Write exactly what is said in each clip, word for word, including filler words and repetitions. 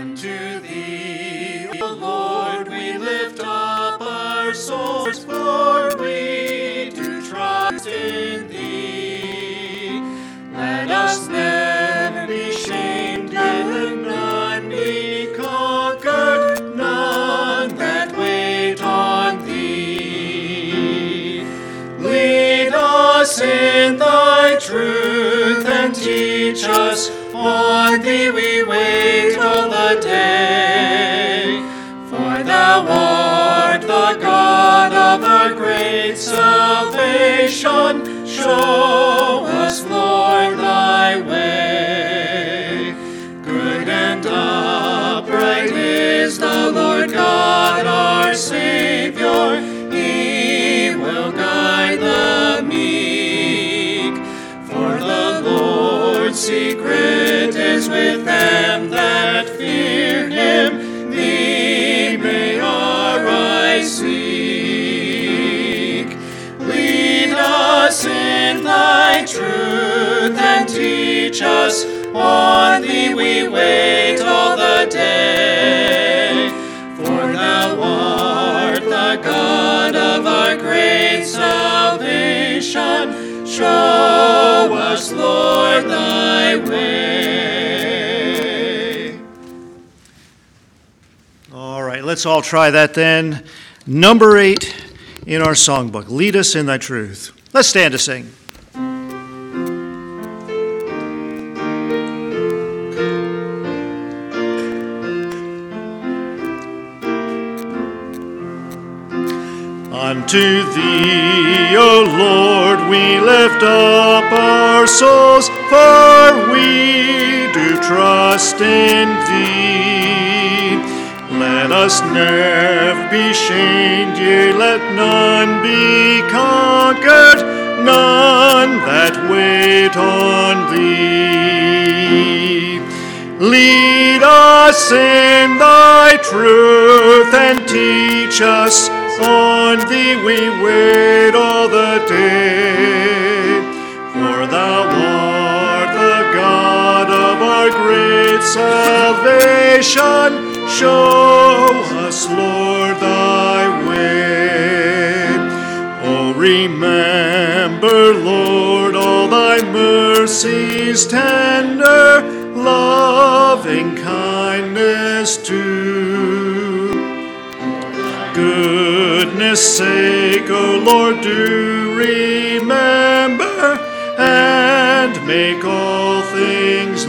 Unto thee, O Lord, we lift up our souls, for we do trust in thee. Let us never be shamed, and none be conquered, none that wait on thee. Lead us in thy truth, and teach us. On thee we wait all the day, for thou art the God of our great salvation. Show us, Lord, thy way. Good and upright is the Lord God our Savior. He will guide the meek, for the Lord's secret is with them that fear him. Thee may our eyes seek. Lead us in thy truth, and teach us. On thee we wait all the day, for thou art the God of our great salvation. Show us, Lord, thy way. All right, let's all try that then. Number eight in our songbook. Lead us in thy truth. Let's stand to sing. Unto thee, O Lord, we lift up our souls, for we do trust in thee. Let us never be shamed, yea, let none be conquered, none that wait on thee. Lead us in thy truth, and teach us. On thee we wait all the day, for thou art the God of our great salvation. Show us, Lord, thy way. Oh, remember, Lord, all thy mercies tender, loving kindness too. Goodness sake, O Lord, do remember, and make all things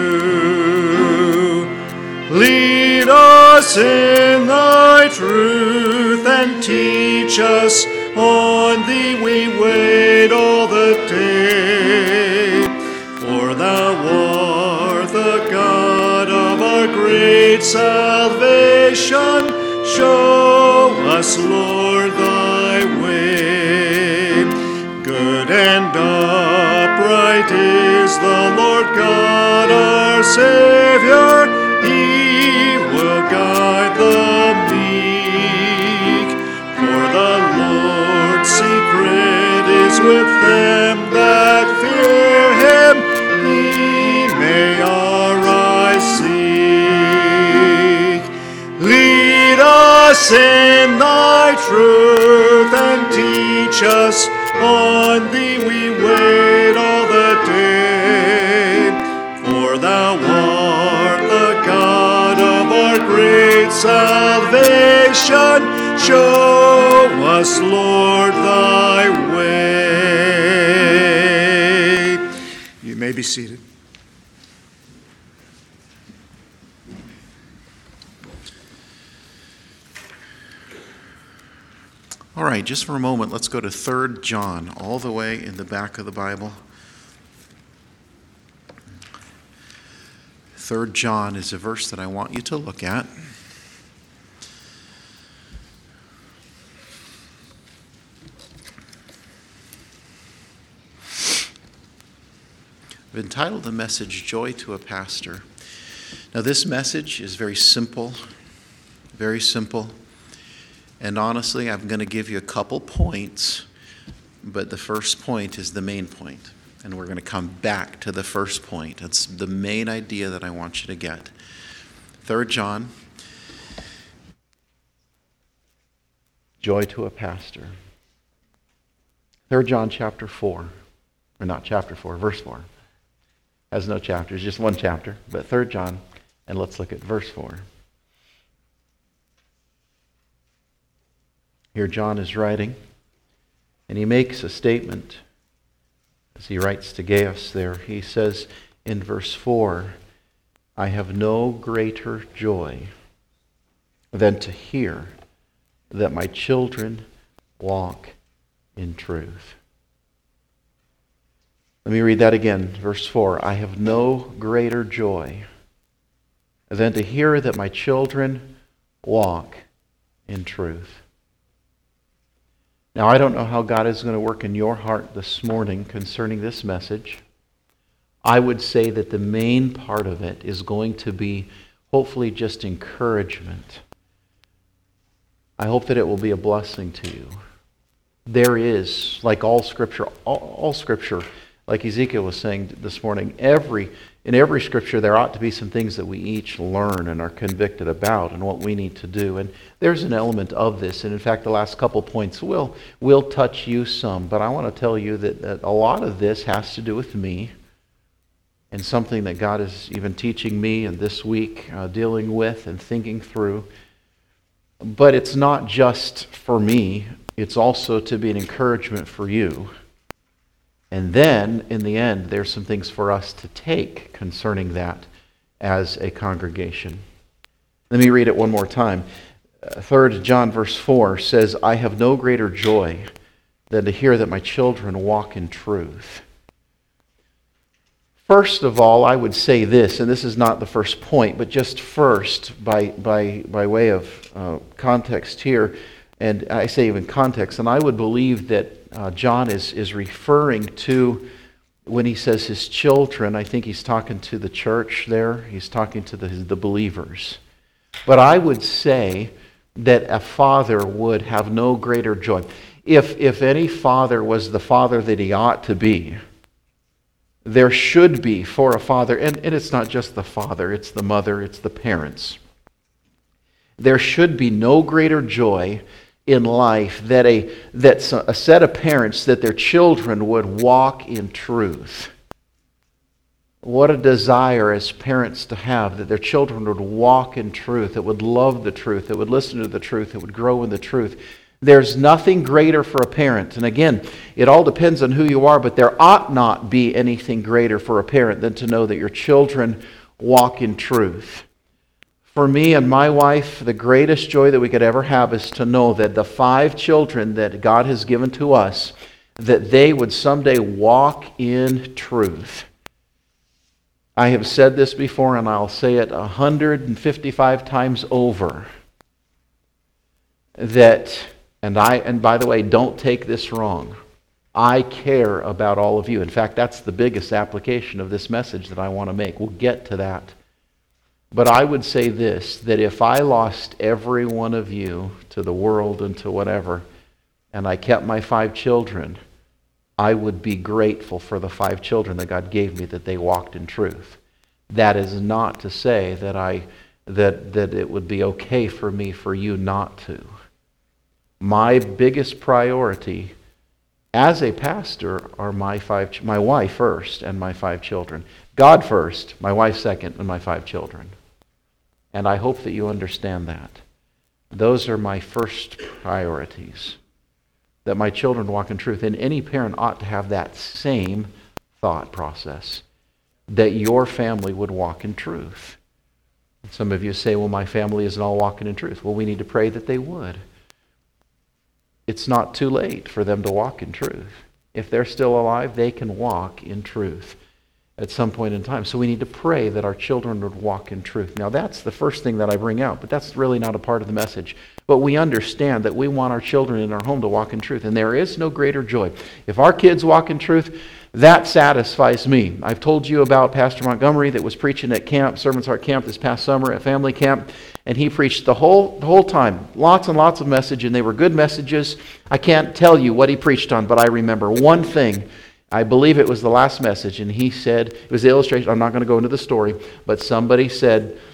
new. Lead us in thy truth, and teach us. On thee we wait all the day, for thou art the God of our great salvation. Show us, Lord, thy way. Good and upright is the Lord God our Savior. He will guide the meek, for the Lord's secret is with them that fear him. He may our eyes seek. Lead us in thy truth, and teach us. On thee we wait all the day, for thou art the God of our great salvation. Show us, Lord, thy way. You may be seated. All right, just for a moment, let's go to Third John, all the way in the back of the Bible. Third John is a verse that I want you to look at. I've entitled the message, Joy to a Pastor. Now, this message is very simple, very simple. And honestly, I'm going to give you a couple points, but the first point is the main point. And we're going to come back to the first point. It's the main idea that I want you to get. Third John, joy to a pastor. Third John chapter four, or not chapter four, verse four. Has no chapters, just one chapter, but Third John, and let's look at verse four. Here John is writing, and he makes a statement as he writes to Gaius there. He says in verse four, I have no greater joy than to hear that my children walk in truth. Let me read that again, verse four. I have no greater joy than to hear that my children walk in truth. Now, I don't know how God is going to work in your heart this morning concerning this message. I would say that the main part of it is going to be hopefully just encouragement. I hope that it will be a blessing to you. There is, like all Scripture, all, all Scripture, like Ezekiel was saying this morning, every in every Scripture there ought to be some things that we each learn and are convicted about and what we need to do. And there's an element of this. And in fact, the last couple points will, will touch you some. But I want to tell you that, that a lot of this has to do with me and something that God is even teaching me and this week uh, dealing with and thinking through. But it's not just for me. It's also to be an encouragement for you. And then, in the end, there's some things for us to take concerning that as a congregation. Let me read it one more time. Third John verse four says, I have no greater joy than to hear that my children walk in truth. First of all, I would say this, and this is not the first point, but just first, by, by, by way of uh, context here, and I say even context, and I would believe that uh, John is, is referring to, when he says his children, I think he's talking to the church there, he's talking to the, the believers. But I would say that a father would have no greater joy. If, if any father was the father that he ought to be, there should be for a father, and, and it's not just the father, it's the mother, it's the parents. There should be no greater joy in life that a, that a set of parents, that their children would walk in truth. What a desire as parents to have, that their children would walk in truth, that would love the truth, that would listen to the truth, that would grow in the truth. There's nothing greater for a parent. And again, it all depends on who you are, but there ought not be anything greater for a parent than to know that your children walk in truth. For me and my wife, the greatest joy that we could ever have is to know that the five children that God has given to us, that they would someday walk in truth. I have said this before, and I'll say it one hundred fifty-five times over, that, and I, and by the way, don't take this wrong, I care about all of you. In fact, that's the biggest application of this message that I want to make. We'll get to that. But I would say this, that if I lost every one of you to the world and to whatever, and I kept my five children, I would be grateful for the five children that God gave me, that they walked in truth. That is not to say that I that that it would be okay for me for you not to. My biggest priority as a pastor are my five, my wife first and my five children. God first, my wife second, and my five children. And I hope that you understand that. Those are my first priorities. That my children walk in truth. And any parent ought to have that same thought process. That your family would walk in truth. Some of you say, well, my family isn't all walking in truth. Well, we need to pray that they would. It's not too late for them to walk in truth. If they're still alive, they can walk in truth at some point in time. So we need to pray that our children would walk in truth. Now that's the first thing that I bring out, but that's really not a part of the message. But we understand that we want our children in our home to walk in truth, and there is no greater joy. If our kids walk in truth, that satisfies me. I've told you about Pastor Montgomery that was preaching at camp, Servants Heart Camp this past summer at family camp, and he preached the whole the whole time, lots and lots of message, and they were good messages. I can't tell you what he preached on, but I remember one thing. I believe it was the last message, and he said, it was the illustration, I'm not going to go into the story, but somebody said,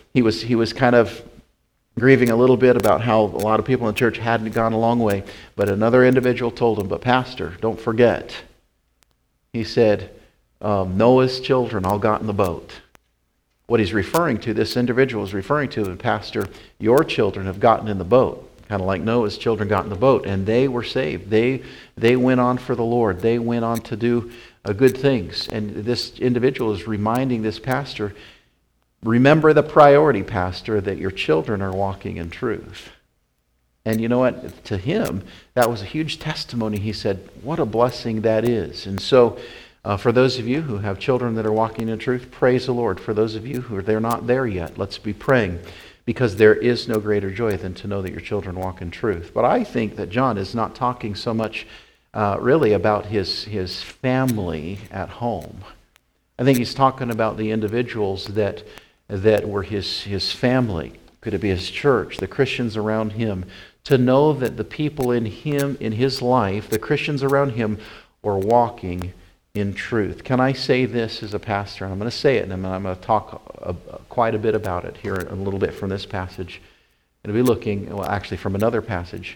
he was he was kind of grieving a little bit about how a lot of people in the church hadn't gone a long way. But another individual told him, but Pastor, don't forget. He said, um, Noah's children all got in the boat. What he's referring to, this individual is referring to, Pastor, your children have gotten in the boat. Kind of like Noah's children got in the boat, and they were saved. They they went on for the Lord. They went on to do uh, good things. And this individual is reminding this pastor, remember the priority, Pastor, that your children are walking in truth. And you know what? To him, that was a huge testimony. He said, what a blessing that is. And so, uh, for those of you who have children that are walking in truth, praise the Lord. For those of you who are they're not there yet, let's be praying. Because there is no greater joy than to know that your children walk in truth. But I think that John is not talking so much uh, really about his, his family at home. I think he's talking about the individuals that, that were his, his family. Could it be his church, the Christians around him? To know that the people in him, in his life, the Christians around him, were walking in truth. Can I say this as a pastor? And I'm going to say it, and I'm going to talk a, a, quite a bit about it here a little bit from this passage. I'm going to be looking, well, actually from another passage.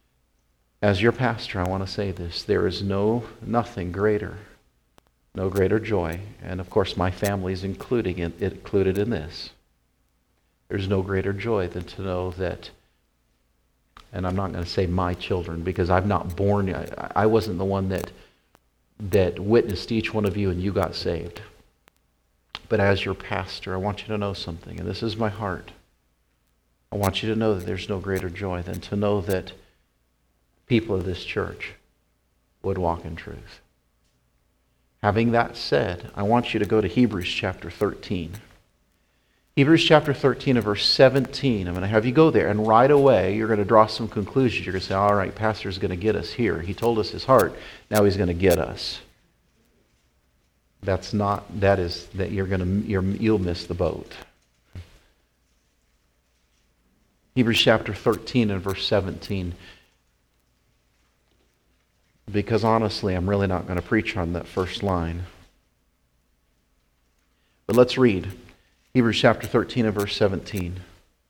As your pastor, I want to say this. There is no, nothing greater, no greater joy, and of course my family is including it, included in this. There's no greater joy than to know that, and I'm not going to say my children, because I'm not born, I, I wasn't the one that that witnessed each one of you and you got saved. But as your pastor, I want you to know something, and this is my heart. I want you to know that there's no greater joy than to know that people of this church would walk in truth. Having that said, I want you to go to Hebrews chapter thirteen. Hebrews chapter thirteen and verse seventeen. I'm going to have you go there, and right away you're going to draw some conclusions. You're going to say, all right, Pastor's going to get us here. He told us his heart. Now he's going to get us. That's not, that is, that you're going to, you're, you'll miss the boat. Hebrews chapter thirteen and verse seventeen. Because honestly, I'm really not going to preach on that first line. But let's read. Hebrews chapter thirteen and verse seventeen.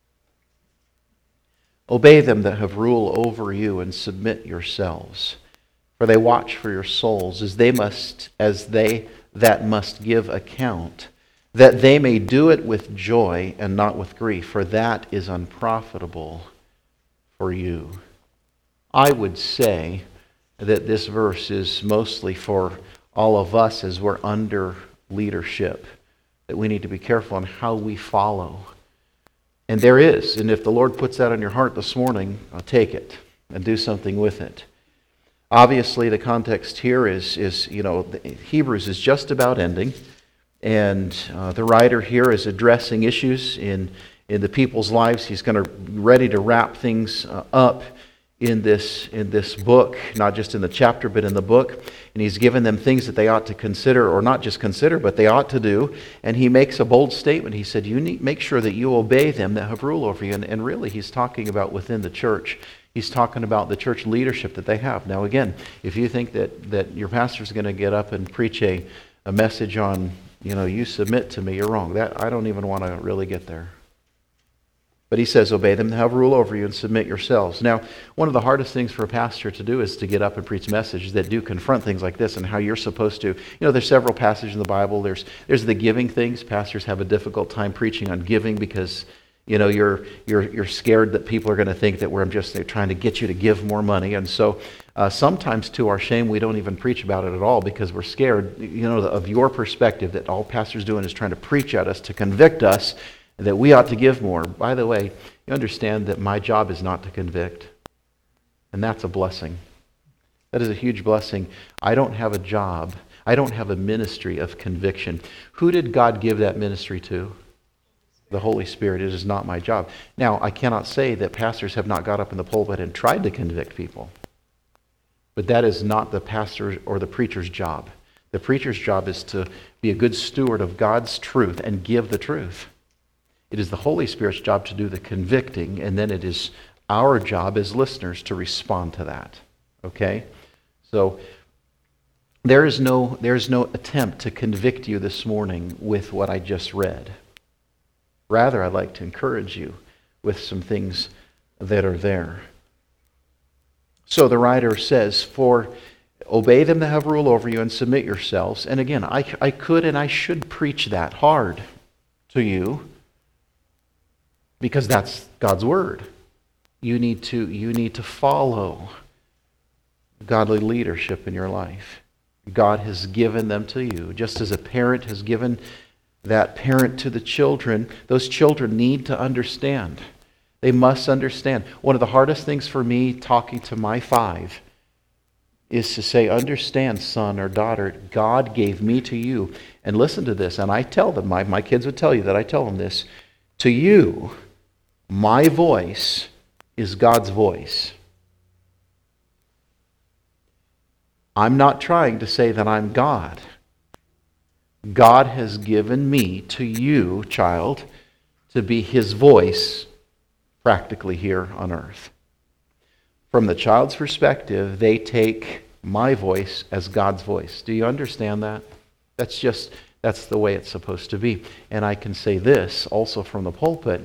Obey them that have rule over you and submit yourselves, for they watch for your souls as they must, as they that must give account, that they may do it with joy and not with grief, for that is unprofitable for you. I would say that this verse is mostly for all of us as we're under leadership, that we need to be careful on how we follow. And there is, and if the Lord puts that on your heart this morning, I'll take it and do something with it. Obviously, the context here is, is you know, Hebrews is just about ending, and uh, the writer here is addressing issues in, in the people's lives. He's going to ready to wrap things uh, up in this in this book, not just in the chapter, but in the book. And he's given them things that they ought to consider, or not just consider, but they ought to do. And he makes a bold statement. He said, you need make sure that you obey them that have rule over you. And, and really, he's talking about within the church. He's talking about the church leadership that they have. Now again, if you think that, that your pastor's going to get up and preach a, a message on, you know, you submit to me, you're wrong. That I don't even want to really get there. But he says, obey them, have rule over you, and submit yourselves. Now, one of the hardest things for a pastor to do is to get up and preach messages that do confront things like this and how you're supposed to. You know, there's several passages in the Bible. There's there's the giving things. Pastors have a difficult time preaching on giving because, you know, you're you're you're scared that people are going to think that we're just they're trying to get you to give more money. And so uh, sometimes, to our shame, we don't even preach about it at all because we're scared, you know, of your perspective that all pastors doing is trying to preach at us to convict us, that we ought to give more. By the way, you understand that my job is not to convict. And that's a blessing. That is a huge blessing. I don't have a job. I don't have a ministry of conviction. Who did God give that ministry to? The Holy Spirit. It is not my job. Now, I cannot say that pastors have not got up in the pulpit and tried to convict people. But that is not the pastor's or the preacher's job. The preacher's job is to be a good steward of God's truth and give the truth. It is the Holy Spirit's job to do the convicting, and then it is our job as listeners to respond to that. Okay? So there is no there is no attempt to convict you this morning with what I just read. Rather, I'd like to encourage you with some things that are there. So the writer says, for obey them that have rule over you and submit yourselves. And again, I, I could and I should preach that hard to you because that's God's word. You need to, you need to follow godly leadership in your life. God has given them to you. Just as a parent has given that parent to the children, those children need to understand. They must understand. One of the hardest things for me talking to my five is to say, understand, son or daughter, God gave me to you. And listen to this, and I tell them, my, my kids would tell you that I tell them this, to you, my voice is God's voice. I'm not trying to say that I'm God. God has given me to you, child, to be His voice practically here on earth. From the child's perspective, they take my voice as God's voice. Do you understand that? That's just, that's the way it's supposed to be. And I can say this also from the pulpit.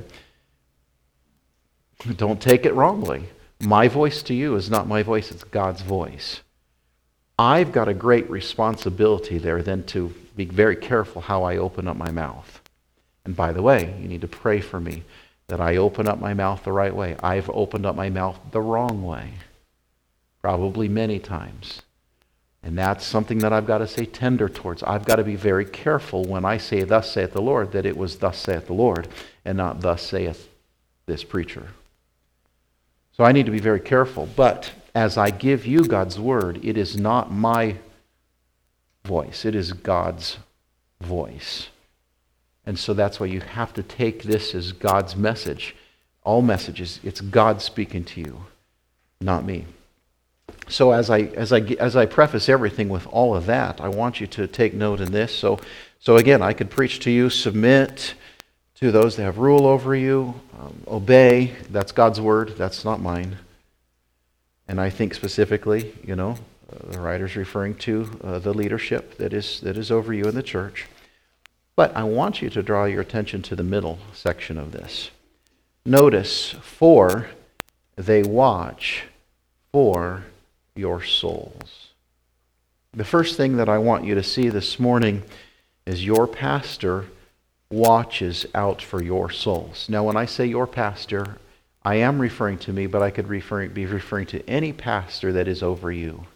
Don't take it wrongly. My voice to you is not my voice, it's God's voice. I've got a great responsibility there then to be very careful how I open up my mouth. And by the way, you need to pray for me that I open up my mouth the right way. I've opened up my mouth the wrong way, probably many times. And that's something that I've got to say tender towards. I've got to be very careful when I say, thus saith the Lord, that it was thus saith the Lord, and not thus saith this preacher. So I need to be very careful. But as I give you God's word, it is not my voice. It is God's voice. And so that's why you have to take this as God's message. All messages, it's God speaking to you, not me. So as I as I as I preface everything with all of that, I want you to take note in this. So so again, I could preach to you, submit to those that have rule over you, um, obey. That's God's word. That's not mine. And I think specifically, you know, uh, the writer's referring to uh, the leadership that is that is over you in the church. But I want you to draw your attention to the middle section of this. Notice, for they watch for your souls. The first thing that I want you to see this morning is your pastor watches out for your souls. Now, when I say your pastor, I am referring to me, but I could refer, be referring to any pastor that is over you.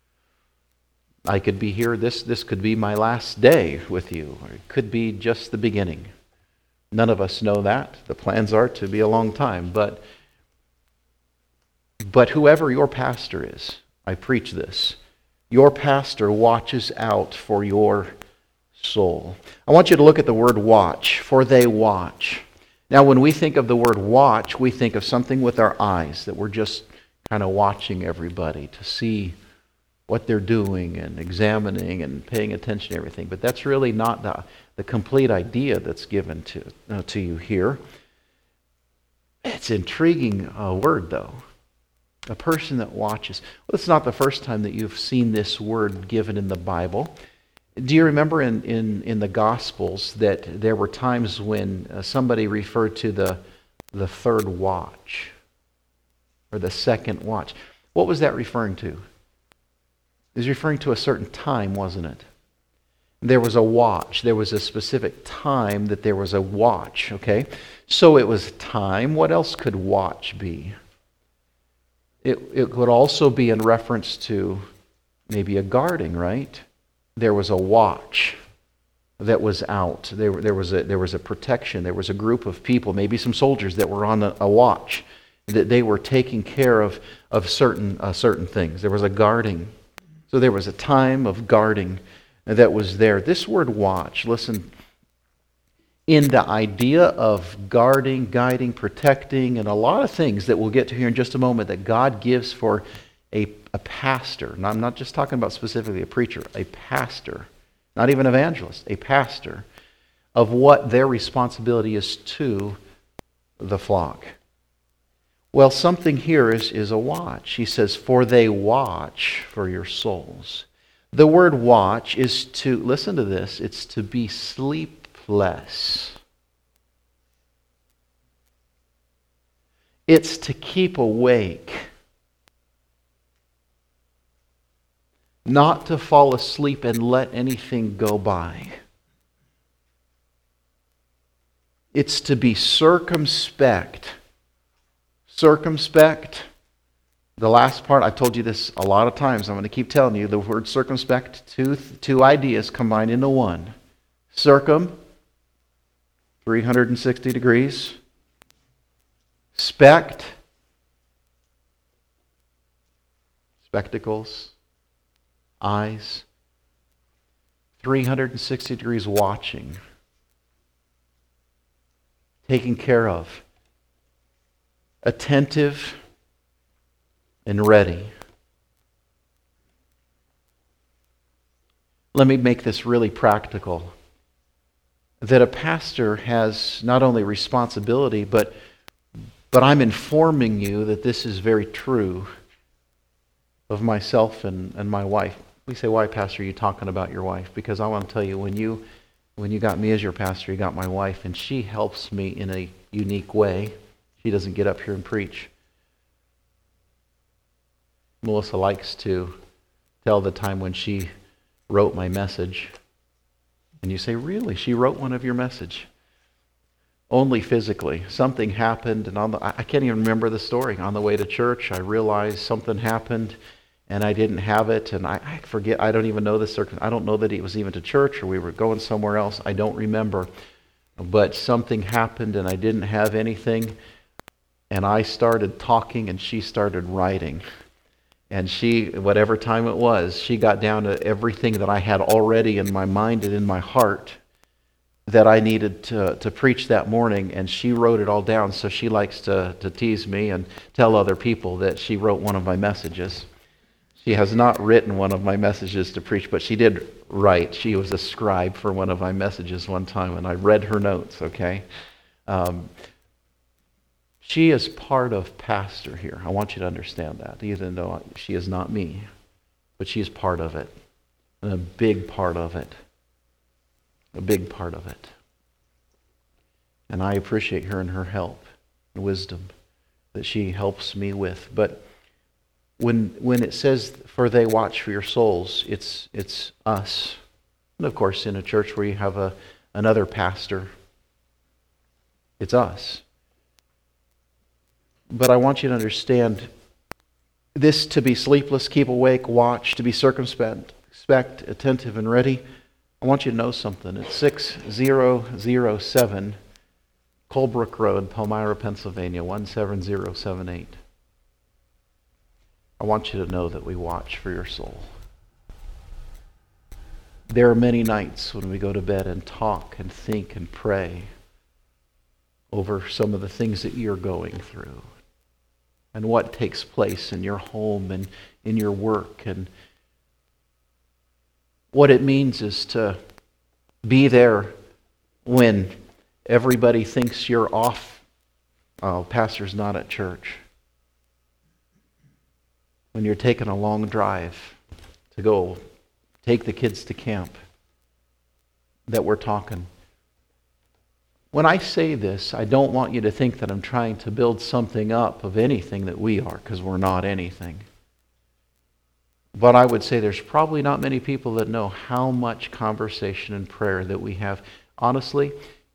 I could be here, this, this could be my last day with you, or it could be just the beginning. None of us know that. The plans are to be a long time, but, but whoever your pastor is, I preach this, your pastor watches out for your soul. I want you to look at the word watch, for they watch. Now, when we think of the word watch, we think of something with our eyes, that we're just kind of watching everybody to see what they're doing and examining and paying attention to everything. But that's really not the, the complete idea that's given to, uh, to you here. It's an intriguing uh, word, though. A person that watches. Well, it's not the first time that you've seen this word given in the Bible. Do you remember in, in, in the Gospels that there were times when uh, somebody referred to the, the third watch or the second watch? What was that referring to? It was referring to a certain time, wasn't it? There was a watch. There was a specific time that there was a watch, okay? So it was time. What else could watch be? It, it could also be in reference to maybe a guarding, right? There was a watch that was out. There, there, was a, there was a protection. There was a group of people, maybe some soldiers that were on a, a watch, that they were taking care of, of certain, uh, certain things. There was a guarding. So there was a time of guarding that was there. This word watch, listen, in the idea of guarding, guiding, protecting, and a lot of things that we'll get to here in just a moment that God gives for a, a pastor. Now, I'm not just talking about specifically a preacher, a pastor, not even evangelist, a pastor, of what their responsibility is to the flock. Well, something here is, is a watch. He says, for they watch for your souls. The word watch is to, listen to this, it's to be sleepless. It's to keep awake. Not to fall asleep and let anything go by. It's to be circumspect. Circumspect. The last part, I've told you this a lot of times. I'm going to keep telling you the word circumspect, two, two ideas combined into one. Circum, three hundred sixty degrees. Spect, spectacles, eyes. three hundred sixty degrees watching. Taken care of. Attentive and ready. Let me make this really practical. That a pastor has not only responsibility, but, but I'm informing you that this is very true of myself and, and my wife. We say, why, Pastor, are you talking about your wife? Because I want to tell you, when you when you got me as your pastor, you got my wife, and she helps me in a unique way. She doesn't get up here and preach. Melissa likes to tell the time when she wrote my message. And you say, really? She wrote one of your message? Only physically. Something happened, and on the, I can't even remember the story. On the way to church, I realized something happened, and I didn't have it, and I, I forget, I don't even know the circumstance. I don't know that it was even to church, or we were going somewhere else. I don't remember. But something happened, and I didn't have anything, and I started talking, and she started writing. And she, whatever time it was, she got down to everything that I had already in my mind and in my heart that I needed to, to preach that morning, and she wrote it all down. So she likes to, to tease me and tell other people that she wrote one of my messages. She has not written one of my messages to preach, but she did write. She was a scribe for one of my messages one time, and I read her notes, okay? Um, She is part of pastor here. I want you to understand that, even though she is not me. But she is part of it. And a big part of it. A big part of it. And I appreciate her and her help and wisdom that she helps me with. But when when it says, for they watch for your souls, it's it's us. And of course, in a church where you have a another pastor, it's us. But I want you to understand this: to be sleepless, keep awake, watch, to be circumspect, expect, attentive, and ready. I want you to know something. It's six thousand seven Colebrook Road, Palmyra, Pennsylvania, one seven zero seven eight. I want you to know that we watch for your soul. There are many nights when we go to bed and talk and think and pray over some of the things that you're going through and what takes place in your home and in your work. And what it means is to be there when everybody thinks you're off. Oh, pastor's not at church. When you're taking a long drive to go take the kids to camp, that we're talking. When I say this, I don't want you to think that I'm trying to build something up of anything that we are, because we're not anything. But I would say there's probably not many people that know how much conversation and prayer that we have. Honestly,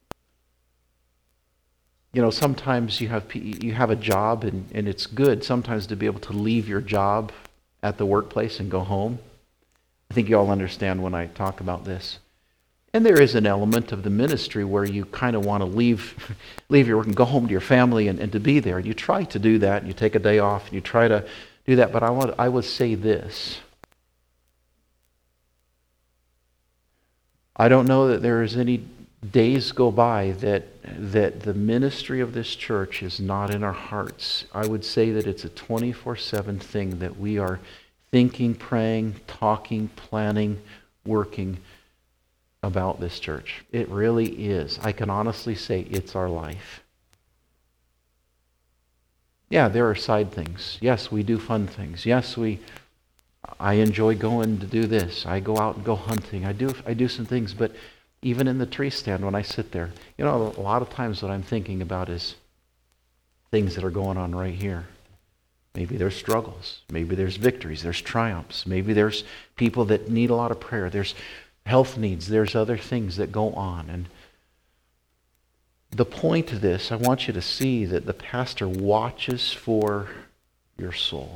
you know, sometimes you have you have a job, and, and it's good sometimes to be able to leave your job at the workplace and go home. I think you all understand when I talk about this. And there is an element of the ministry where you kind of want to leave leave your work and go home to your family and, and to be there. You try to do that, and you take a day off, and you try to do that. But I want I would say this. I don't know that there is any days go by that that the ministry of this church is not in our hearts. I would say that it's a twenty-four seven thing that we are thinking, praying, talking, planning, working about this church. It really is. I can honestly say it's our life. Yeah, there are side things. Yes, we do fun things. Yes, we I enjoy going to do this. I go out and go hunting. I do I do some things, but even in the tree stand when I sit there, you know, a lot of times what I'm thinking about is things that are going on right here. Maybe there's struggles. Maybe there's victories. There's triumphs. Maybe there's people that need a lot of prayer. There's health needs. There's other things that go on. And the point of this, I want you to see that the pastor watches for your soul.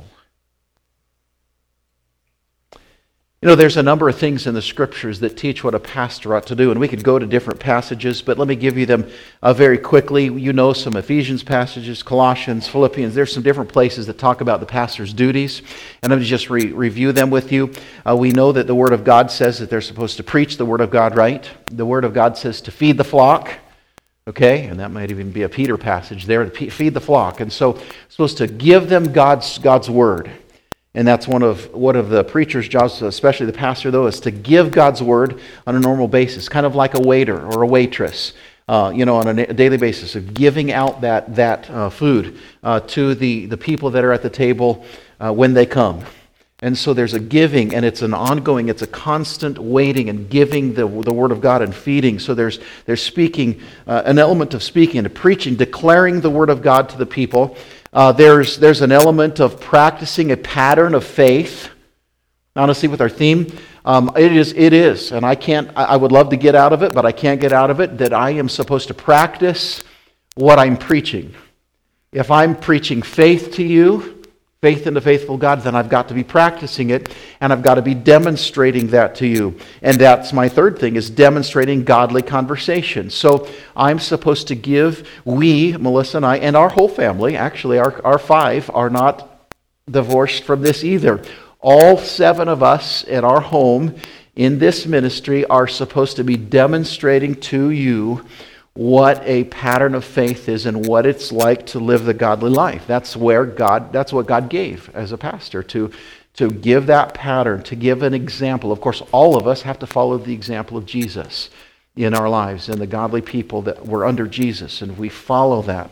You know, there's a number of things in the Scriptures that teach what a pastor ought to do, and we could go to different passages, but let me give you them uh, very quickly. You know some Ephesians passages, Colossians, Philippians. There's some different places that talk about the pastor's duties, and let me just re- review them with you. Uh, we know that the Word of God says that they're supposed to preach the Word of God, right? The Word of God says to feed the flock, okay? And that might even be a Peter passage there, to feed the flock. And so, supposed to give them God's God's Word. And that's one of one of the preacher's jobs, especially the pastor, though, is to give God's Word on a normal basis, kind of like a waiter or a waitress, uh, you know, on a daily basis, of giving out that that uh, food uh, to the, the people that are at the table uh, when they come. And so there's a giving, and it's an ongoing, it's a constant waiting and giving the, the Word of God and feeding. So there's there's speaking, uh, an element of speaking and preaching, declaring the Word of God to the people. Uh, there's there's an element of practicing a pattern of faith. Honestly, with our theme, um, it is it is, and I can't. I would love to get out of it, but I can't get out of it. That I am supposed to practice what I'm preaching. If I'm preaching faith to you, faith in the faithful God, then I've got to be practicing it, and I've got to be demonstrating that to you. And that's my third thing, is demonstrating godly conversation. So I'm supposed to give, we, Melissa and I, and our whole family, actually our, our five, are not divorced from this either. All seven of us at our home in this ministry are supposed to be demonstrating to you what a pattern of faith is and what it's like to live the godly life. That's where God, that's what God gave as a pastor, to, to give that pattern, to give an example. Of course, all of us have to follow the example of Jesus in our lives and the godly people that were under Jesus, and we follow that.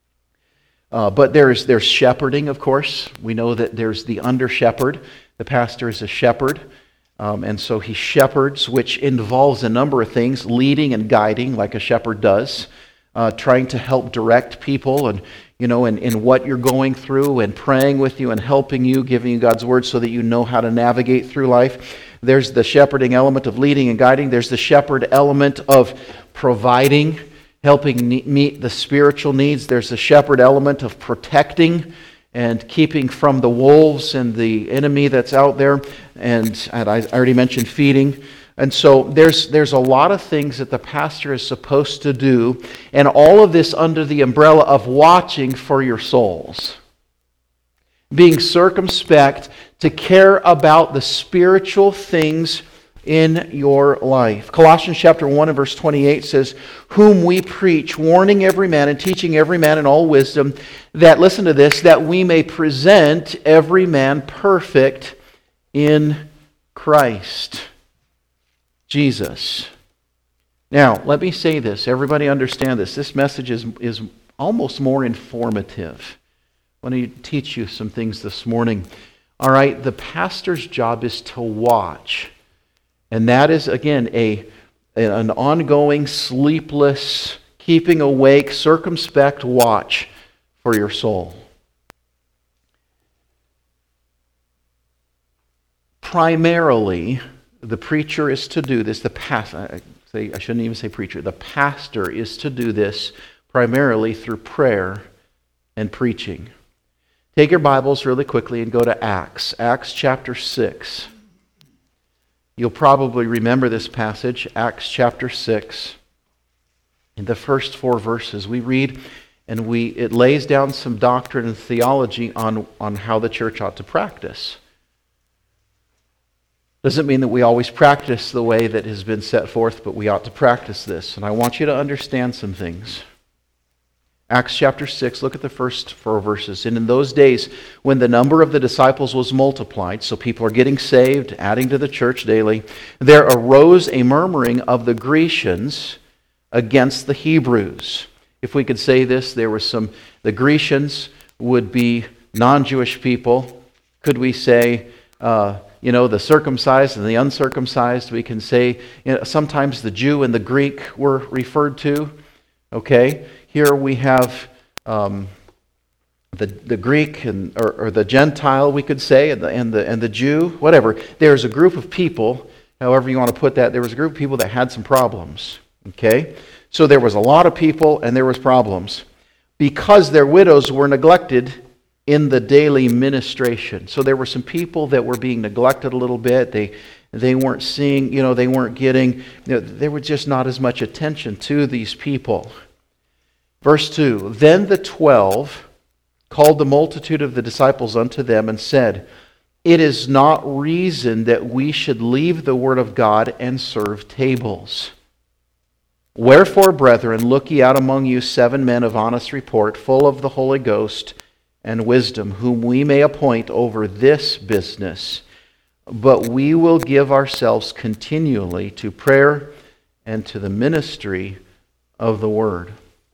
Uh, but there's there's shepherding, of course. We know that there's the under-shepherd. The pastor is a shepherd. Um, and so he shepherds, which involves a number of things, leading and guiding like a shepherd does, uh, trying to help direct people and, you know, in, in what you're going through, and praying with you and helping you, giving you God's Word so that you know how to navigate through life. There's the shepherding element of leading and guiding. There's the shepherd element of providing, helping meet the spiritual needs. There's the shepherd element of protecting and keeping from the wolves and the enemy that's out there. And, and I already mentioned feeding. And so there's there's a lot of things that the pastor is supposed to do, and all of this under the umbrella of watching for your souls. Being circumspect to care about the spiritual things in your life. Colossians chapter one and verse twenty-eight says, "Whom we preach, warning every man and teaching every man in all wisdom, that," listen to this, "that we may present every man perfect in Christ Jesus." Now, let me say this. Everybody understand this. This message is, is almost more informative. I want to teach you some things this morning. All right, the pastor's job is to watch. And that is, again, a an ongoing, sleepless, keeping awake, circumspect watch for your soul. Primarily, the preacher is to do this. The pastor, I, I shouldn't even say preacher. The pastor is to do this primarily through prayer and preaching. Take your Bibles really quickly and go to Acts. Acts chapter six. You'll probably remember this passage, Acts chapter six. In the first four verses, we read, and we it lays down some doctrine and theology on, on how the church ought to practice. Doesn't mean that we always practice the way that has been set forth, but we ought to practice this. And I want you to understand some things. Acts chapter six, look at the first four verses. "And in those days, when the number of the disciples was multiplied," so people are getting saved, adding to the church daily, "there arose a murmuring of the Grecians against the Hebrews." If we could say this, there was some, the Grecians would be non-Jewish people. Could we say, uh, you know, the circumcised and the uncircumcised? We can say, you know, sometimes the Jew and the Greek were referred to. Okay? Here we have um, the, the Greek and or, or the Gentile, we could say, and the, and the and the Jew, whatever. There's a group of people, however you want to put that, there was a group of people that had some problems. Okay? So there was a lot of people and there was problems because their widows were neglected in the daily ministration. So there were some people that were being neglected a little bit. They they weren't seeing, you know, they weren't getting, you know, there was just not as much attention to these people. Verse two, then the twelve called the multitude of the disciples unto them and said, it is not reason that we should leave the word of God and serve tables. Wherefore, brethren, look ye out among you seven men of honest report, full of the Holy Ghost and wisdom, whom we may appoint over this business. But we will give ourselves continually to prayer and to the ministry of the word.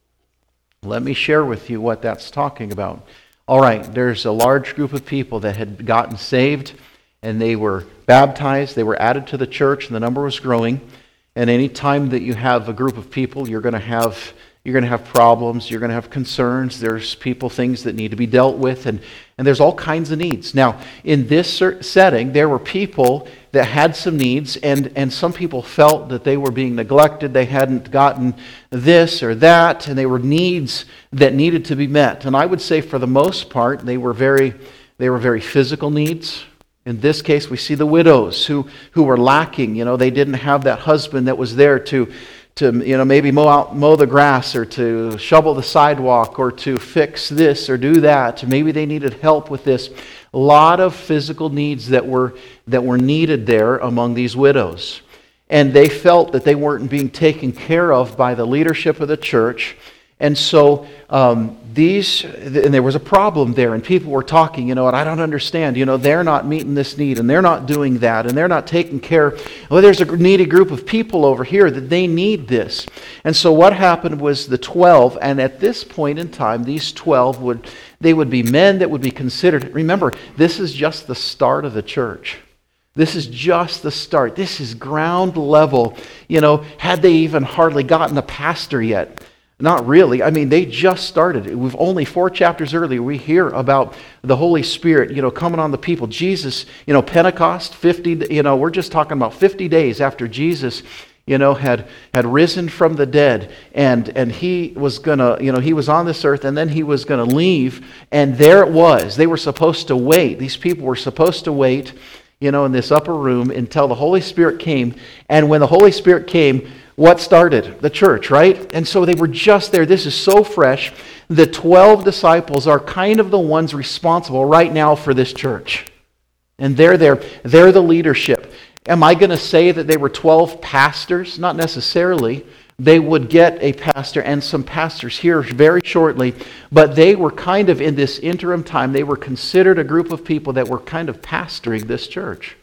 Let me share with you what that's talking about. All right, there's a large group of people that had gotten saved, and they were baptized, they were added to the church, and the number was growing. And any time that you have a group of people, you're going to have you're going to have problems, you're going to have concerns, there's people, things that need to be dealt with, and, and there's all kinds of needs. Now, in this setting, there were people that had some needs, and, and some people felt that they were being neglected, they hadn't gotten this or that, and they were needs that needed to be met. And I would say for the most part, they were very, they were very physical needs. In this case, we see the widows who, who were lacking. You know, they didn't have that husband that was there to, to you know, maybe mow out, mow the grass or to shovel the sidewalk or to fix this or do that. Maybe they needed help with this. A lot of physical needs that were that were needed there among these widows. And they felt that they weren't being taken care of by the leadership of the church. And so um, these, and there was a problem there, and people were talking, you know, and I don't understand, you know, they're not meeting this need, and they're not doing that, and they're not taking care. Well, there's a needy group of people over here that they need this. And so what happened was the twelve, and at this point in time, these twelve would, they would be men that would be considered, remember, this is just the start of the church. This is just the start. This is ground level. You know, had they even hardly gotten a pastor yet? Not really. I mean, they just started. We've only four chapters earlier, we hear about the Holy Spirit, you know, coming on the people. Jesus, you know, Pentecost, fifty, you know, we're just talking about fifty days after Jesus, you know, had had risen from the dead, and and he was gonna, you know, he was on this earth, and then he was gonna leave, and there it was. They were supposed to wait. These people were supposed to wait, you know, in this upper room until the Holy Spirit came, and when the Holy Spirit came, what started? The church, right? And so they were just there. This is so fresh. The twelve disciples are kind of the ones responsible right now for this church. And they're there. They're the leadership. Am I going to say that they were twelve pastors? Not necessarily. They would get a pastor and some pastors here very shortly. But they were kind of in this interim time, they were considered a group of people that were kind of pastoring this church.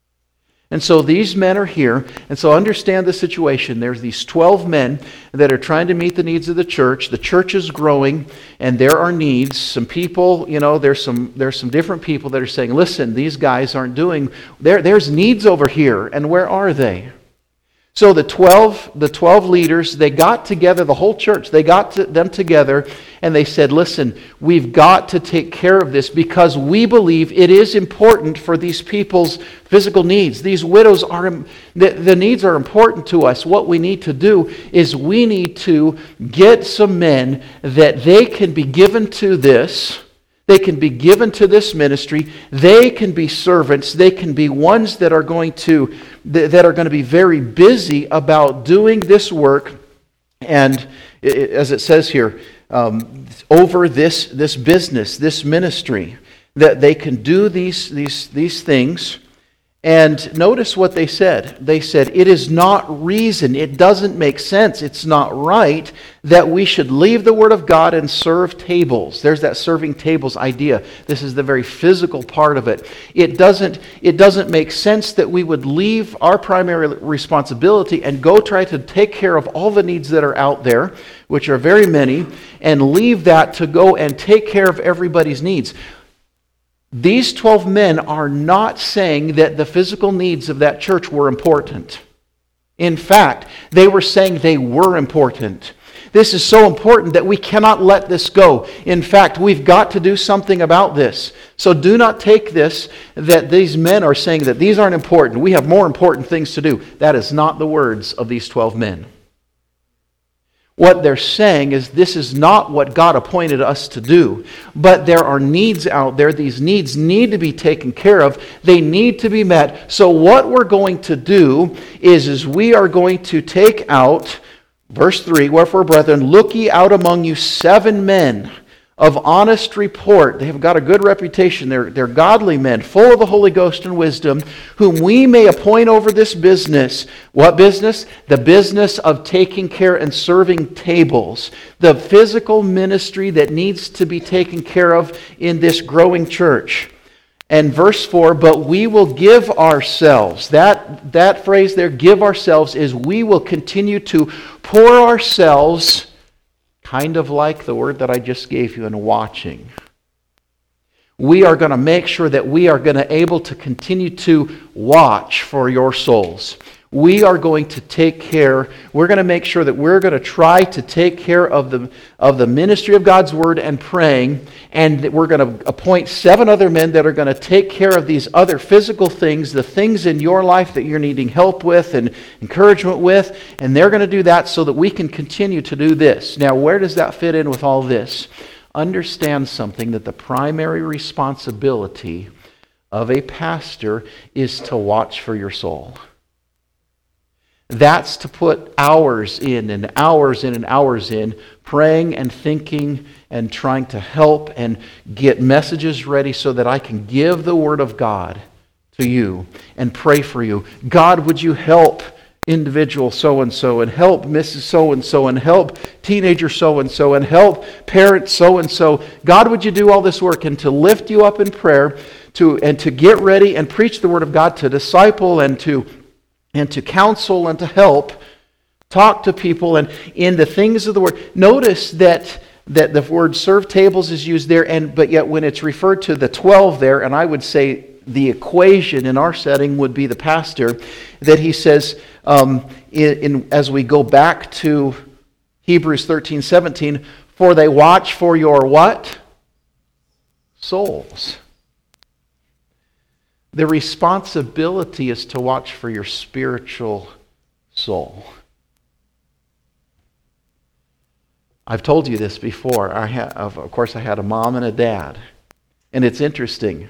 And so these men are here, and so understand the situation. There's these twelve men that are trying to meet the needs of the church. The church is growing, and there are needs. Some people, you know, there's some there's some different people that are saying, listen, these guys aren't doing, there, there's needs over here, and where are they? So the twelve, the twelve leaders, they got together, the whole church, they got to, them together, and they said, listen, we've got to take care of this because we believe it is important for these people's physical needs. These widows are, the, the needs are important to us. What we need to do is we need to get some men that they can be given to this. They can be given to this ministry. They can be servants. They can be ones that are going to that are going to be very busy about doing this work. And it, as it says here, um, over this this business, this ministry, that they can do these these these things. And notice what they said. They said, it is not reason, it doesn't make sense, it's not right that we should leave the Word of God and serve tables. There's that serving tables idea. This is the very physical part of it. It doesn't, it doesn't make sense that we would leave our primary responsibility and go try to take care of all the needs that are out there, which are very many, and leave that to go and take care of everybody's needs. These twelve men are not saying that the physical needs of that church were important. In fact, they were saying they were important. This is so important that we cannot let this go. In fact, we've got to do something about this. So do not take this that these men are saying that these aren't important. We have more important things to do. That is not the words of these twelve men. What they're saying is this is not what God appointed us to do. But there are needs out there. These needs need to be taken care of. They need to be met. So what we're going to do is, is we are going to take out, verse three, wherefore, brethren, look ye out among you seven men of honest report. They have got a good reputation. They're, they're godly men, full of the Holy Ghost and wisdom, whom we may appoint over this business. What business? The business of taking care and serving tables. The physical ministry that needs to be taken care of in this growing church. And verse four, but we will give ourselves. That, that phrase there, give ourselves, is we will continue to pour ourselves, kind of like the word that I just gave you in watching. We are going to make sure that we are going to able to continue to watch for your souls. We are going to take care, we're going to make sure that we're going to try to take care of the, of the ministry of God's Word and praying, and that we're going to appoint seven other men that are going to take care of these other physical things, the things in your life that you're needing help with and encouragement with, and they're going to do that so that we can continue to do this. Now, where does that fit in with all this? Understand something, that the primary responsibility of a pastor is to watch for your soul. That's to put hours in and hours in and hours in, praying and thinking and trying to help and get messages ready so that I can give the Word of God to you and pray for you. God, would you help individual so-and-so and help Missus So-and-so and help teenager so-and-so and help parent so-and-so. God, would you do all this work, and to lift you up in prayer to and to get ready and preach the Word of God, to disciple and to and to counsel and to help, talk to people and in the things of the Word. Notice that, that the word serve tables is used there, and but yet when it's referred to the twelve there, and I would say the equation in our setting would be the pastor, that he says, um, in, in as we go back to Hebrews thirteen seventeen, for they watch for your what? Souls. The responsibility is to watch for your spiritual soul. I've told you this before. I have, of course, I had a mom and a dad. And it's interesting.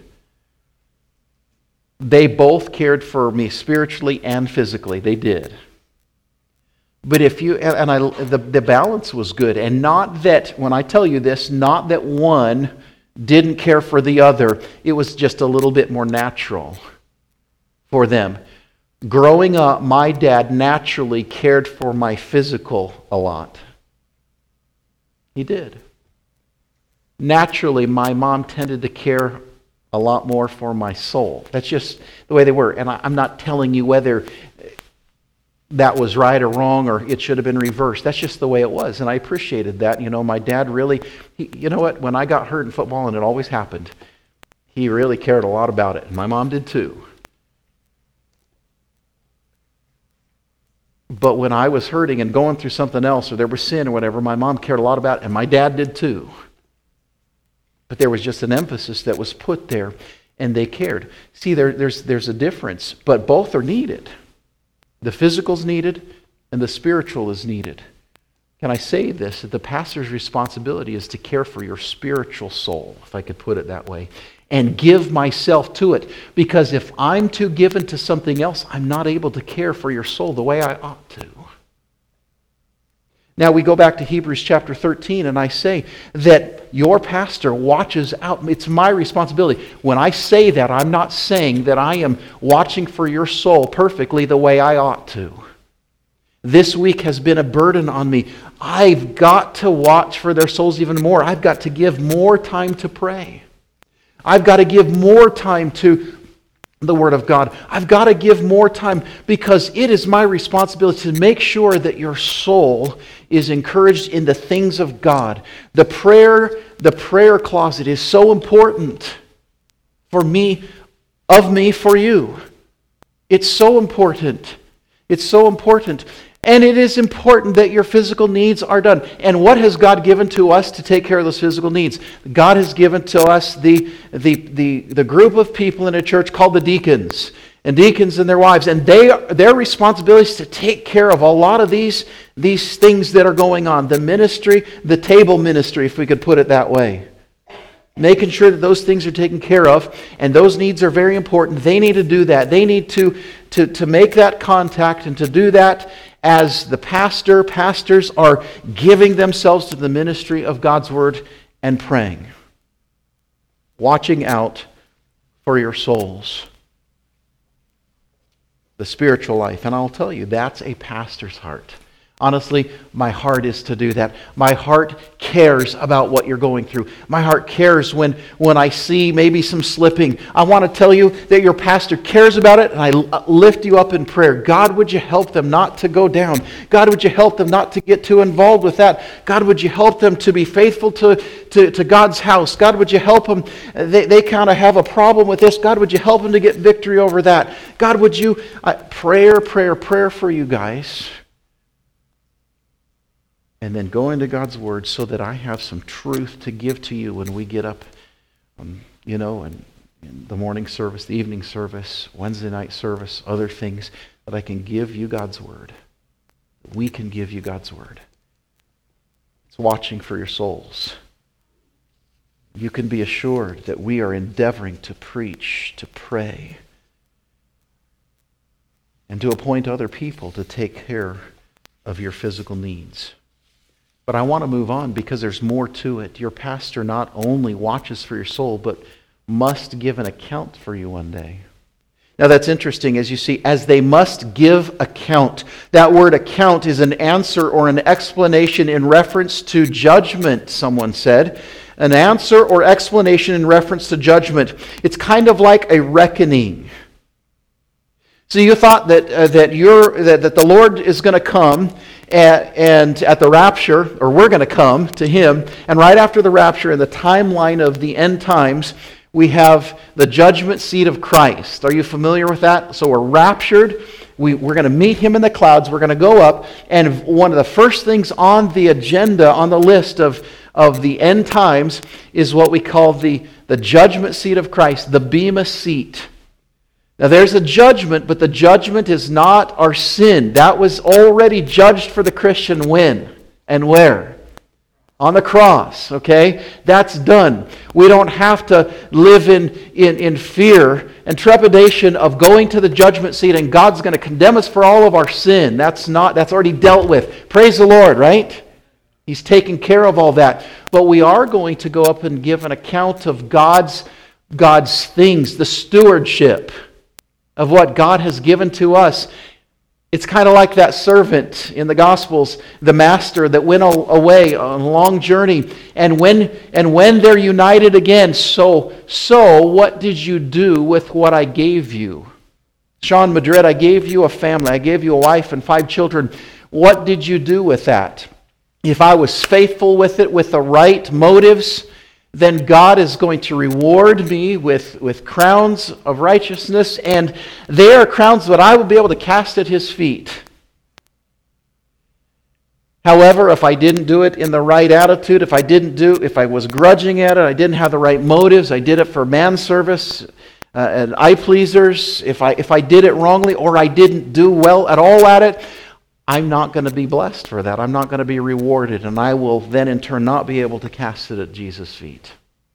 They both cared for me spiritually and physically. They did. But if you, and I, the, the balance was good. And not that, when I tell you this, not that one didn't care for the other. It was just a little bit more natural for them. Growing up, my dad naturally cared for my physical a lot. He did. Naturally, my mom tended to care a lot more for my soul. That's just the way they were. And I, I'm not telling you whether that was right or wrong or it should have been reversed. That's just the way it was. And I appreciated that. You know, my dad really, he, you know what, when I got hurt in football, and it always happened, he really cared a lot about it. And my mom did too. But when I was hurting and going through something else, or there was sin or whatever, my mom cared a lot about it, and my dad did too. But there was just an emphasis that was put there, and they cared. See, there, there's, there's a difference, but both are needed. The physical is needed, and the spiritual is needed. Can I say this? That the pastor's responsibility is to care for your spiritual soul, if I could put it that way, and give myself to it. Because if I'm too given to something else, I'm not able to care for your soul the way I ought to. Now we go back to Hebrews chapter thirteen, and I say that your pastor watches out. It's my responsibility. When I say that, I'm not saying that I am watching for your soul perfectly the way I ought to. This week has been a burden on me. I've got to watch for their souls even more. I've got to give more time to pray. I've got to give more time to the Word of God. I've got to give more time because it is my responsibility to make sure that your soul is encouraged in the things of God. The prayer, the prayer closet is so important for me, of me, for you. It's so important. It's so important. And it is important that your physical needs are done. And what has God given to us to take care of those physical needs? God has given to us the, the, the, the group of people in a church called the deacons. And deacons and their wives. And they, their responsibility is to take care of a lot of these, these things that are going on. The ministry, the table ministry, if we could put it that way. Making sure that those things are taken care of. And those needs are very important. They need to do that. They need to, to, to make that contact and to do that as the pastor, pastors are giving themselves to the ministry of God's Word and praying. Watching out for your souls. The spiritual life. And I'll tell you, that's a pastor's heart. Honestly, my heart is to do that. My heart cares about what you're going through. My heart cares when, when I see maybe some slipping. I want to tell you that your pastor cares about it, and I lift you up in prayer. God, would you help them not to go down? God, would you help them not to get too involved with that? God, would you help them to be faithful to, to, to God's house? God, would you help them? They, they kind of have a problem with this. God, would you help them to get victory over that? God, would you... Uh, prayer, prayer, prayer for you guys. And then go into God's Word so that I have some truth to give to you when we get up, um, you know, and, and the morning service, the evening service, Wednesday night service, other things, that I can give you God's Word. We can give you God's Word. It's watching for your souls. You can be assured that we are endeavoring to preach, to pray, and to appoint other people to take care of your physical needs. But I want to move on because there's more to it. Your pastor not only watches for your soul, but must give an account for you one day. Now that's interesting, as you see, as they must give account. That word account is an answer or an explanation in reference to judgment, someone said. An answer or explanation in reference to judgment. It's kind of like a reckoning. So you thought that uh, that you're that, that the Lord is going to come at, and at the rapture, or we're going to come to Him, and right after the rapture, in the timeline of the end times, we have the judgment seat of Christ. Are you familiar with that? So we're raptured. We, we're going to meet Him in the clouds. We're going to go up, and one of the first things on the agenda, on the list of, of the end times, is what we call the, the judgment seat of Christ, the Bema seat. Now there's a judgment, but the judgment is not our sin. That was already judged for the Christian when and where? On the cross, okay? That's done. We don't have to live in, in, in fear and trepidation of going to the judgment seat and God's going to condemn us for all of our sin. That's not, that's already dealt with. Praise the Lord, right? He's taken care of all that. But we are going to go up and give an account of God's, God's things, the stewardship of what God has given to us. It's kind of like that servant in the Gospels, the master that went away on a long journey, and when and when they're united again, so so what did you do with what I gave you? Sean Madrid, I gave you a family, I gave you a wife and five children. What did you do with that? If I was faithful with it, with the right motives, then God is going to reward me with, with crowns of righteousness, and they are crowns that I will be able to cast at His feet. However, if I didn't do it in the right attitude, if I didn't do, if I was grudging at it, I didn't have the right motives, I did it for manservice uh, and eye pleasers, if I, if I did it wrongly or I didn't do well at all at it, I'm not going to be blessed for that. I'm not going to be rewarded, and I will then in turn not be able to cast it at Jesus' feet.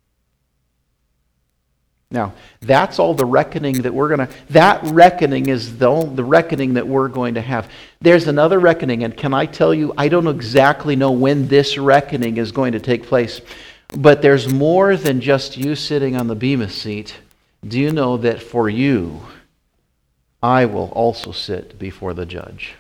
Now, that's all the reckoning that we're going to, that reckoning is the, the reckoning that we're going to have. There's another reckoning, and can I tell you, I don't exactly know when this reckoning is going to take place, but there's more than just you sitting on the Bema seat. Do you know that for you, I will also sit before the judge?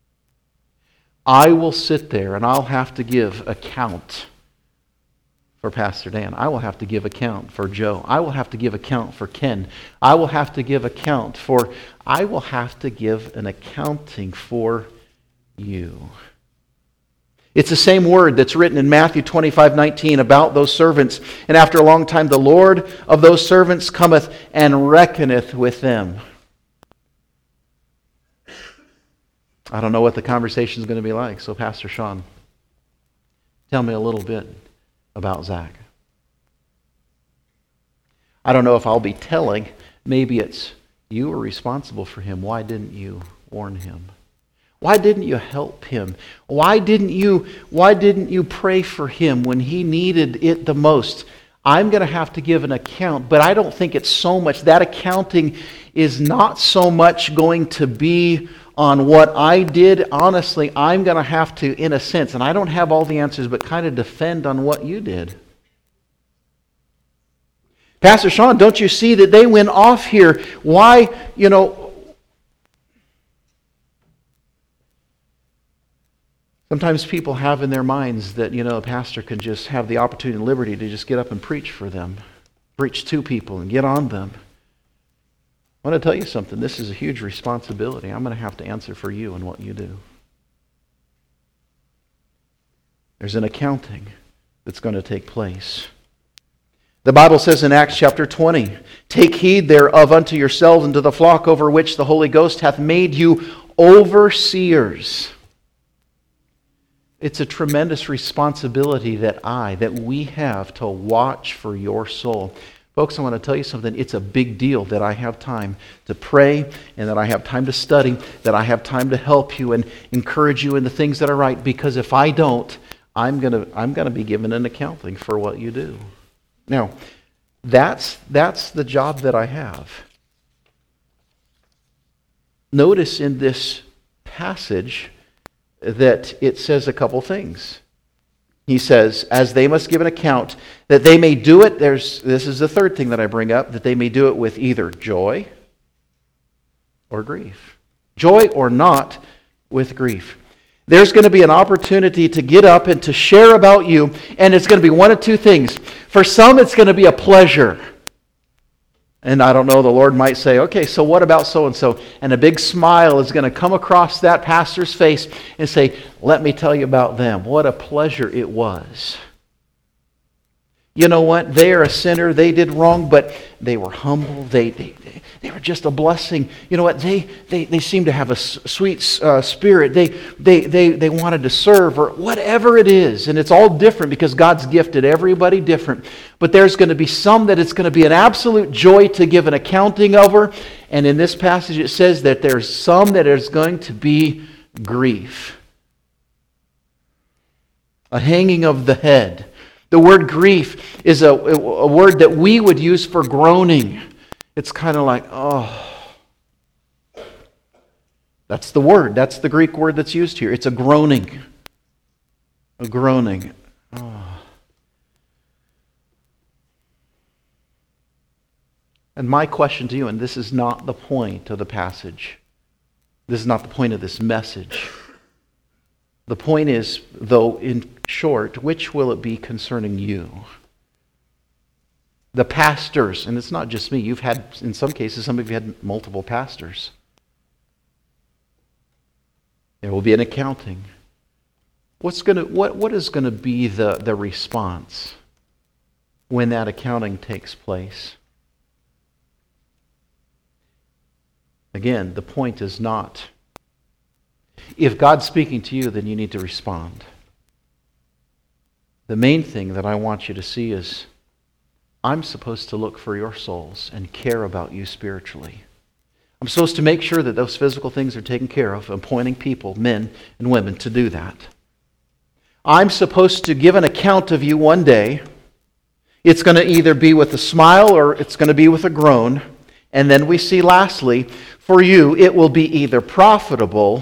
I will sit there and I'll have to give account for Pastor Dan. I will have to give account for Joe. I will have to give account for Ken. I will have to give account for, I will have to give an accounting for you. It's the same word that's written in Matthew twenty-five nineteen about those servants. And after a long time, the Lord of those servants cometh and reckoneth with them. I don't know what the conversation is going to be like. So, Pastor Sean, tell me a little bit about Zach. I don't know if I'll be telling. Maybe it's, you were responsible for him. Why didn't you warn him? Why didn't you help him? Why didn't you, why didn't you pray for him when he needed it the most? I'm going to have to give an account, but I don't think it's so much. That accounting is not so much going to be on what I did. Honestly, I'm going to have to, in a sense, and I don't have all the answers, but kind of defend on what you did. Pastor Sean, don't you see that they went off here? Why, you know, sometimes people have in their minds that, you know, a pastor can just have the opportunity and liberty to just get up and preach for them, preach to people and get on them. I want to tell you something. This is a huge responsibility. I'm going to have to answer for you and what you do. There's an accounting that's going to take place. The Bible says in Acts chapter twenty, "Take heed thereof unto yourselves and to the flock over which the Holy Ghost hath made you overseers." It's a tremendous responsibility that I, that we have to watch for your soul. Folks, I want to tell you something. It's a big deal that I have time to pray and that I have time to study, that I have time to help you and encourage you in the things that are right, because if I don't, I'm going to I'm going to be given an accounting for what you do. Now, that's that's the job that I have. Notice in this passage that it says a couple things. He says, as they must give an account, that they may do it, there's this is the third thing that I bring up, that they may do it with either joy or grief. Joy or not with grief. There's going to be an opportunity to get up and to share about you, and it's going to be one of two things. For some, it's going to be a pleasure. And I don't know, the Lord might say, okay, so what about so-and-so? And a big smile is going to come across that pastor's face and say, let me tell you about them. What a pleasure it was. You know what? They are a sinner. They did wrong, but they were humble. They they, they were just a blessing. You know what? They they, they seem to have a sweet uh, spirit. They, they, they, they wanted to serve or whatever it is. And it's all different because God's gifted everybody different. But there's going to be some that it's going to be an absolute joy to give an accounting over. And in this passage it says that there's some that is going to be grief. A hanging of the head. The word grief is a, a word that we would use for groaning. It's kind of like, oh. That's the word. That's the Greek word that's used here. It's a groaning. A groaning. Oh. And my question to you, and this is not the point of the passage. This is not the point of this message. The point is, though, in short, which will it be concerning you? The pastors, and it's not just me. You've had, in some cases, some of you had multiple pastors. There will be an accounting. What's going to, what, what is going to be the, the response when that accounting takes place? Again, the point is not, if God's speaking to you, then you need to respond. The main thing that I want you to see is, I'm supposed to look for your souls and care about you spiritually. I'm supposed to make sure that those physical things are taken care of, appointing people, men and women, to do that. I'm supposed to give an account of you one day. It's going to either be with a smile or it's going to be with a groan. And then we see lastly, for you, it will be either profitable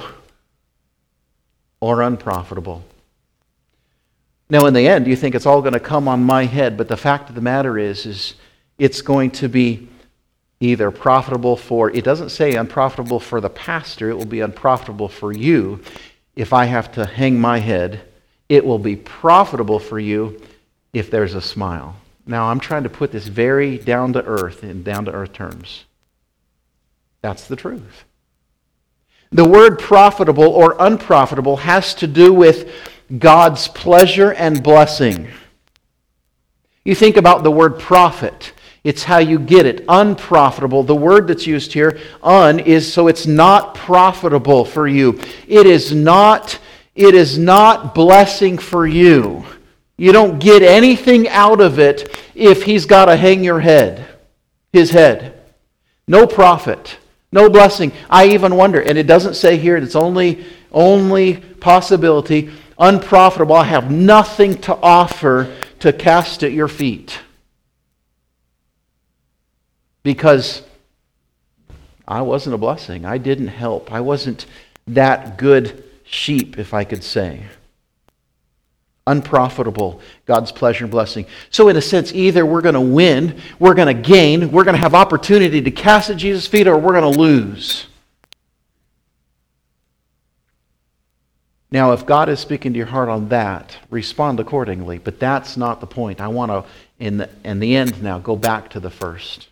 or unprofitable. Now, in the end, you think it's all going to come on my head, but the fact of the matter is, is it's going to be either profitable for, it doesn't say unprofitable for the pastor, it will be unprofitable for you. If I have to hang my head, it will be profitable for you if there's a smile. Now, I'm trying to put this very down to earth, in down to earth terms. That's the truth. The word profitable or unprofitable has to do with God's pleasure and blessing. You think about the word profit. It's how you get it. Unprofitable. The word that's used here, un, is so it's not profitable for you. It is not, it is not blessing for you. You don't get anything out of it if he's got to hang your head, his head. No profit, no blessing. I even wonder, and it doesn't say here, it's only, only possibility, unprofitable. I have nothing to offer to cast at your feet. Because I wasn't a blessing. I didn't help. I wasn't that good sheep, if I could say. Unprofitable, God's pleasure and blessing. So in a sense, either we're going to win, we're going to gain, we're going to have opportunity to cast at Jesus' feet, or we're going to lose. Now, if God is speaking to your heart on that, respond accordingly. But that's not the point. I want to, in the, in the end now, go back to the first.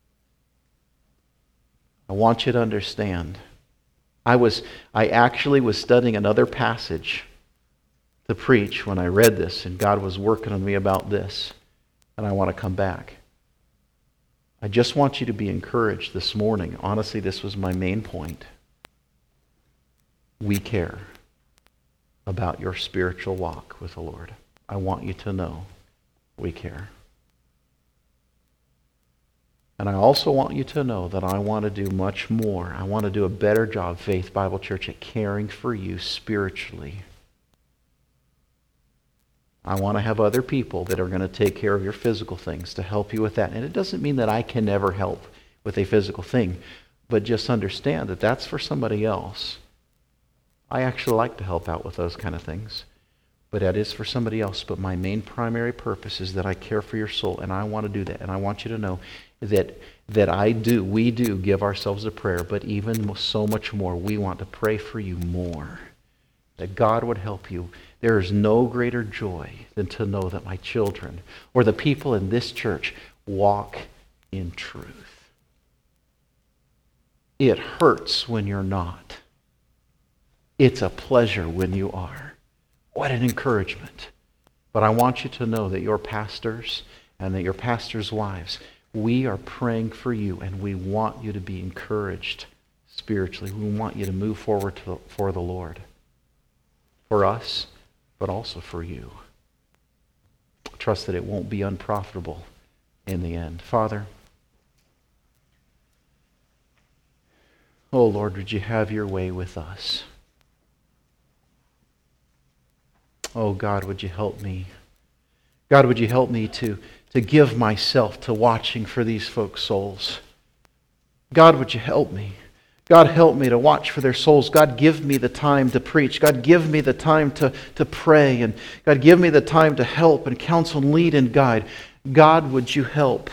I want you to understand. I was, I actually was studying another passage to preach when I read this, and God was working on me about this, and I want to come back. I just want you to be encouraged this morning. Honestly, this was my main point. We care about your spiritual walk with the Lord. I want you to know we care. And I also want you to know that I want to do much more. I want to do a better job, Faith Bible Church, at caring for you spiritually. I want to have other people that are going to take care of your physical things to help you with that. And it doesn't mean that I can never help with a physical thing, but just understand that that's for somebody else. I actually like to help out with those kind of things, but that is for somebody else. But my main primary purpose is that I care for your soul, and I want to do that. And I want you to know that that I do, we do give ourselves a prayer, but even so much more, we want to pray for you more, that God would help you. There is no greater joy than to know that my children or the people in this church walk in truth. It hurts when you're not. It's a pleasure when you are. What an encouragement. But I want you to know that your pastors and that your pastors' wives, we are praying for you, and we want you to be encouraged spiritually. We want you to move forward to, for the Lord. For us, but also for you. Trust that it won't be unprofitable in the end. Father, oh Lord, would you have your way with us? Oh God, would you help me? God, would you help me to, to give myself to watching for these folks' souls? God, would you help me? God, help me to watch for their souls. God, give me the time to preach. God, give me the time to, to pray. And God, give me the time to help and counsel and lead and guide. God, would you help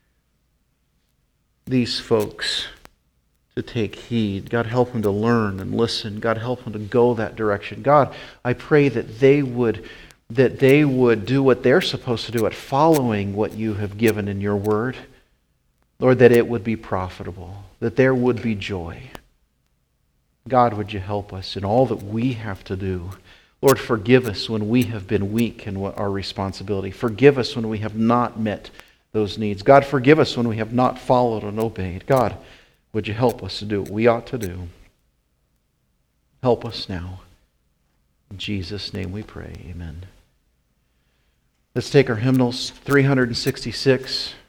these folks to take heed? God, help them to learn and listen. God, help them to go that direction. God, I pray that they would that they would do what they're supposed to do at following what you have given in your word. Lord, that it would be profitable, that there would be joy. God, would you help us in all that we have to do? Lord, forgive us when we have been weak in our responsibility. Forgive us when we have not met those needs. God, forgive us when we have not followed and obeyed. God, would you help us to do what we ought to do? Help us now. In Jesus' name we pray. Amen. Let's take our hymnals, three sixty-six.